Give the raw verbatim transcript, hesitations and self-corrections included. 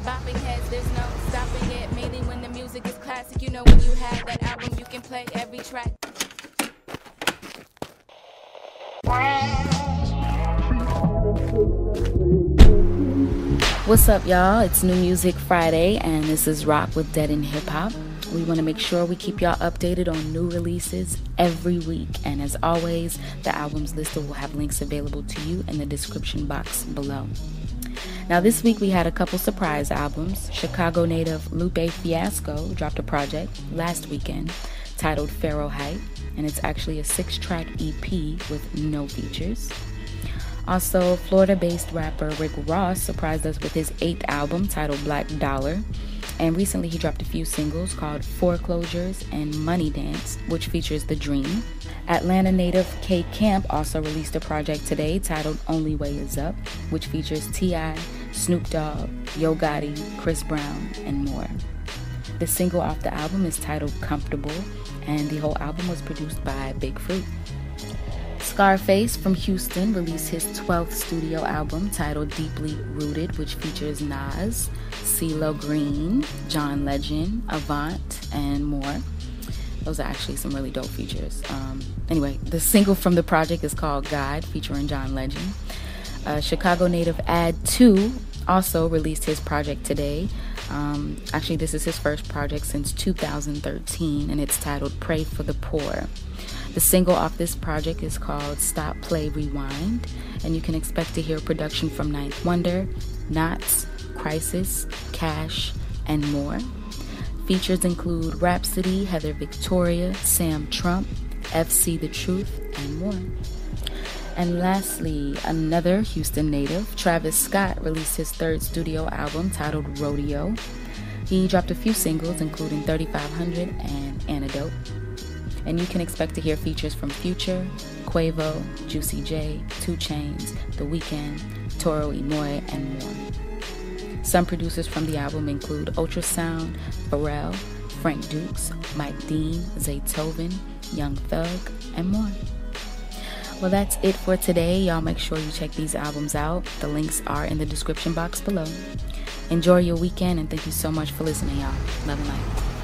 Bopping heads, there's no stopping it. Mainly when the music is classic. You know when you have that album, you can play every track. What's up, y'all? It's New Music Friday, and this is Rock with Dead in Hip Hop. We want to make sure we keep y'all updated on new releases every week. And as always, the albums listed will have links available to you in the description box below. Now, this week we had a couple surprise albums. Chicago native Lupe Fiasco dropped a project last weekend titled Pharaoh Height, and it's actually a six-track E P with no features. Also, Florida-based rapper Rick Ross surprised us with his eighth album titled Black Dollar. And recently he dropped a few singles called Foreclosures and Money Dance, which features The Dream. Atlanta native K Camp also released a project today titled Only Way Is Up, which features T I, Snoop Dogg, Yo Gotti, Chris Brown, and more. The single off the album is titled Comfortable, and the whole album was produced by Big Fruit. Scarface from Houston released his twelfth studio album titled Deeply Rooted, which features Nas, CeeLo Green, John Legend, Avant, and more. Those are actually some really dope features. Um, anyway, the single from the project is called God, featuring John Legend. Uh, Chicago native Ad two also released his project today. Um, actually, this is his first project since two thousand thirteen, and it's titled Pray for the Poor. The single off this project is called Stop, Play, Rewind, and you can expect to hear production from Ninth Wonder, Knots, Crisis, Cash, and more. Features include Rhapsody, Heather Victoria, Sam Trump, F C The Truth, and more. And lastly, another Houston native, Travis Scott, released his third studio album titled Rodeo. He dropped a few singles, including thirty-five hundred and Antidote. And you can expect to hear features from Future, Quavo, Juicy J, two Chainz, The Weeknd, Toro y Moi, and more. Some producers from the album include Ultrasound, Pharrell, Frank Dukes, Mike Dean, Zaytoven, Young Thug, and more. Well, that's it for today. Y'all make sure you check these albums out. The links are in the description box below. Enjoy your weekend, and thank you so much for listening, y'all. Love and light.